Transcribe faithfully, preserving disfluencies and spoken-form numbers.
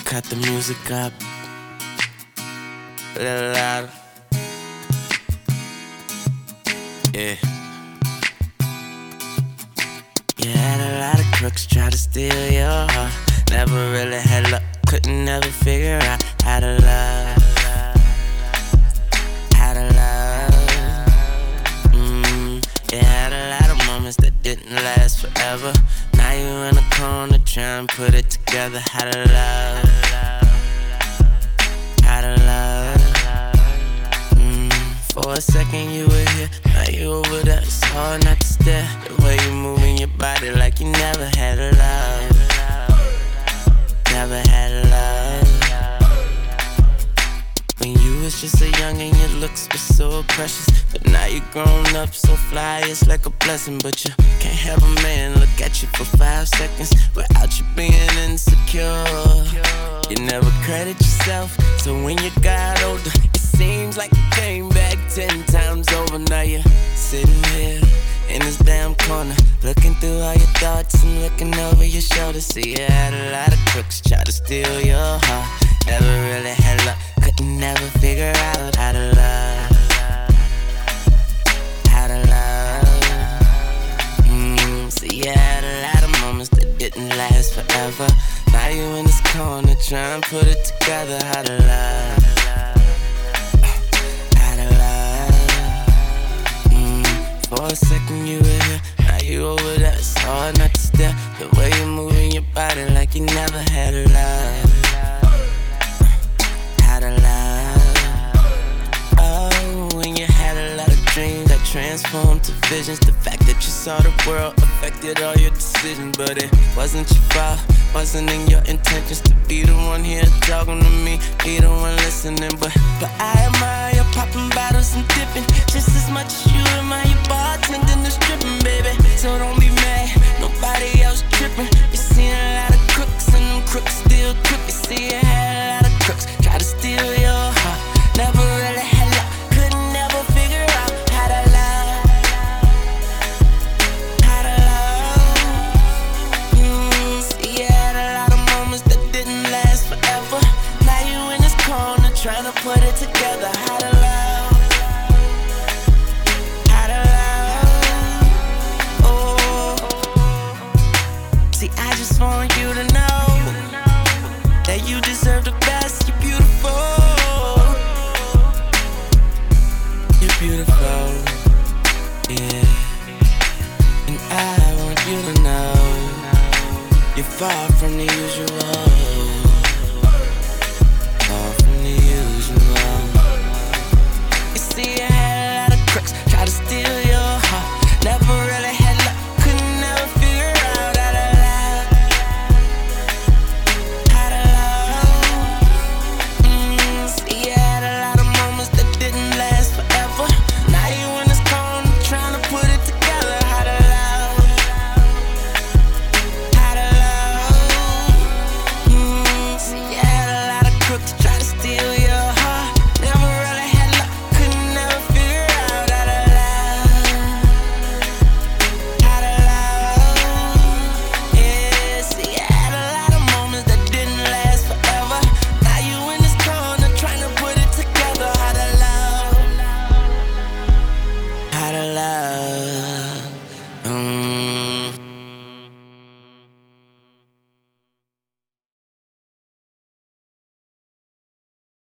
cut the music up a little louder. Yeah. You had a lot of crooks try to steal your heart. Never really had luck, couldn't never figure out how to love. How to love. Mm, you had a lot of moments that didn't last forever. Now you in a corner trying to put it together. How to love. How to love. Mm, for a second you were here, now you over there. It's hard not to stare. The way you moving your body like you never had a love. Never had a love. When you was just a youngin', your looks were so precious. But now you grown up so fly, it's like a blessing. But you can't have a man look at you for five seconds without you being insecure. You never credit yourself, so when you got older, it seems like you came back ten times over. Now you're sitting here in this damn corner, looking through all your thoughts and looking over your shoulder. See, you had a lot of crooks try to steal your heart. Never really had luck, couldn't never figure out how to love. How to love. Mm, see, you had a lot of moments that didn't last forever. Now you in this corner trying to put it together. How to love. How to love. Mm, for a second you were here, now you over there. It's hard not to stare. The way you moving your body like you never had a love. How to love. Oh, when you had a lot of dreams that transformed to visions. The fact that you saw the world affected all your decisions. But it wasn't your fault, wasn't in your intentions to be the one here talking to me, be the one listening. But, but I admire you popping bottles and dipping just as much as you admire your bartending and stripping, baby. So don't be mad, nobody else tripping. You seen a lot of crooks and them crooks still crook. You see you had a lot of crooks try to steal your heart. Never really had luck, couldn't never figure out how to love. How to love. Mm, see you had a lot of moments that didn't last forever. Now you in this corner trying to put it together. How to love. How to love. Oh. See, I just want you to know that you deserve the best. You're beautiful. You're beautiful. Yeah. And I want you to know you're far from the usual.